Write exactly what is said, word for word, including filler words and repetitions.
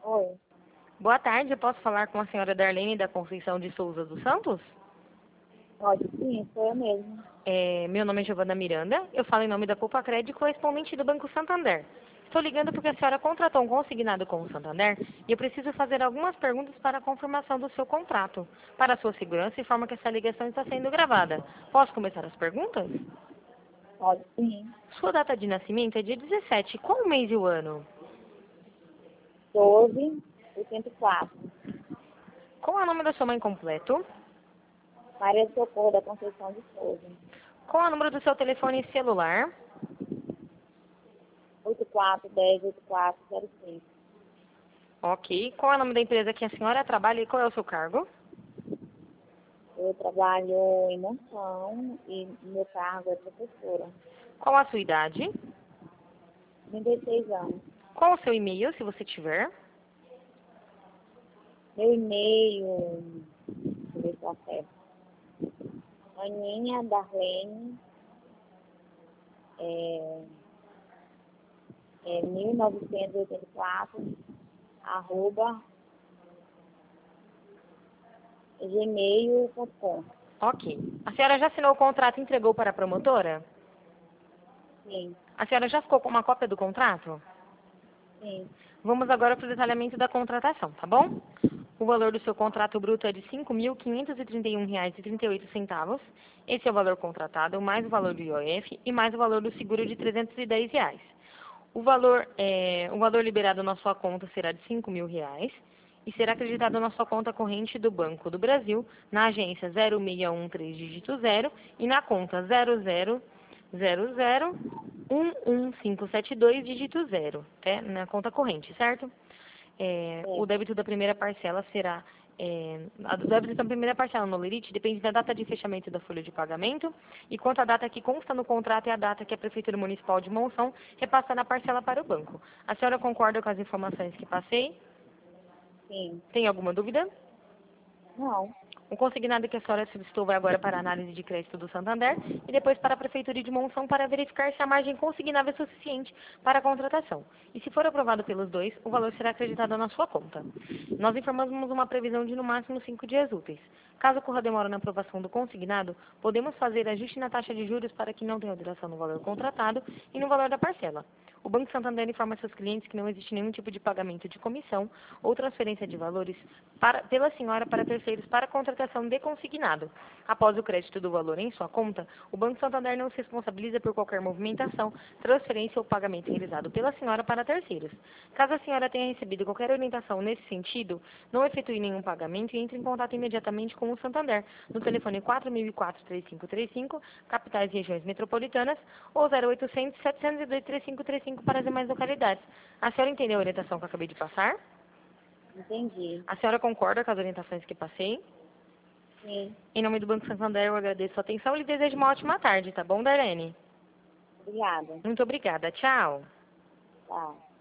Oi, Boa tarde, eu posso falar com a senhora Darlene da Conceição de Souza dos Santos? pode sim, sou eu mesmo. É, meu nome é Giovana Miranda, eu falo em nome da Poupa Crédito, correspondente do Banco Santander. Estou ligando porque a senhora contratou um consignado com o Santander e eu preciso fazer algumas perguntas para a confirmação do seu contrato. Para a sua segurança, informa que essa ligação está sendo gravada. Posso começar as perguntas? Pode sim. Sua data de nascimento é dia dezessete. Qual o mês e o ano? doze, oitenta e quatro. Qual é o nome da sua mãe completo? Maria do Socorro da Conceição de Souza. Qual é o número do seu telefone celular? oito quatro um zero, oito quatro zero cinco. Ok. Qual é o nome da empresa que a senhora trabalha e qual é o seu cargo? Eu trabalho em Monção e meu cargo é professora. Qual a sua idade? trinta e seis anos. Qual o seu e-mail, se você tiver? Meu e-mail, deixa eu ver se eu acerto. Aninha Darlene, é, é mil novecentos e oitenta e quatro, arroba, gmail ponto com. Ok. A senhora já assinou o contrato e entregou para a promotora? Sim, A senhora já ficou com uma cópia do contrato? sim, Vamos agora para o detalhamento da contratação, tá bom? O valor do seu contrato bruto é de cinco mil quinhentos e trinta e um reais e trinta e oito centavos. Esse é o valor contratado, mais o valor do I O F e mais o valor do seguro de trezentos e dez reais. O valor, é, o valor liberado na sua conta será de cinco mil reais e será acreditado na sua conta corrente do Banco do Brasil, na agência zero seis um três dígito zero e na conta zero zero zero zero um um cinco sete dois dígito zero, é, na conta corrente, certo? É, o sim, débito da primeira parcela será é, a do débito da primeira parcela no Lerite depende da data de fechamento da folha de pagamento e quanto à data que consta no contrato é a data que a Prefeitura Municipal de Monção repassa na parcela para o banco. A senhora concorda com as informações que passei? sim. Tem alguma dúvida? Não, O consignado que a senhora solicitou vai agora para a análise de crédito do Santander e depois para a Prefeitura de Monção para verificar se a margem consignável é suficiente para a contratação. E se for aprovado pelos dois, o valor será acreditado na sua conta. Nós informamos uma previsão de no máximo cinco dias úteis. Caso ocorra demora na aprovação do consignado, podemos fazer ajuste na taxa de juros para que não tenha alteração no valor contratado e no valor da parcela. O Banco Santander informa seus clientes que não existe nenhum tipo de pagamento de comissão ou transferência de valores para- pela senhora para terceiros para contratação de consignado. Após o crédito do valor em sua conta, o Banco Santander não se responsabiliza por qualquer movimentação, transferência ou pagamento realizado pela senhora para terceiros. Caso a senhora tenha recebido qualquer orientação nesse sentido, não efetue nenhum pagamento e entre em contato imediatamente com o Santander no telefone quatro mil e quatro, três cinco três cinco, capitais e regiões metropolitanas, ou zero oitocentos, setecentos e dois, três cinco três cinco para as demais localidades. A senhora entendeu a orientação que eu acabei de passar? entendi. A senhora concorda com as orientações que passei? Sim, Em nome do Banco Santander, eu agradeço a sua atenção e lhe desejo uma ótima tarde, tá bom, Darlene? obrigada. Muito obrigada. Tchau. Tchau.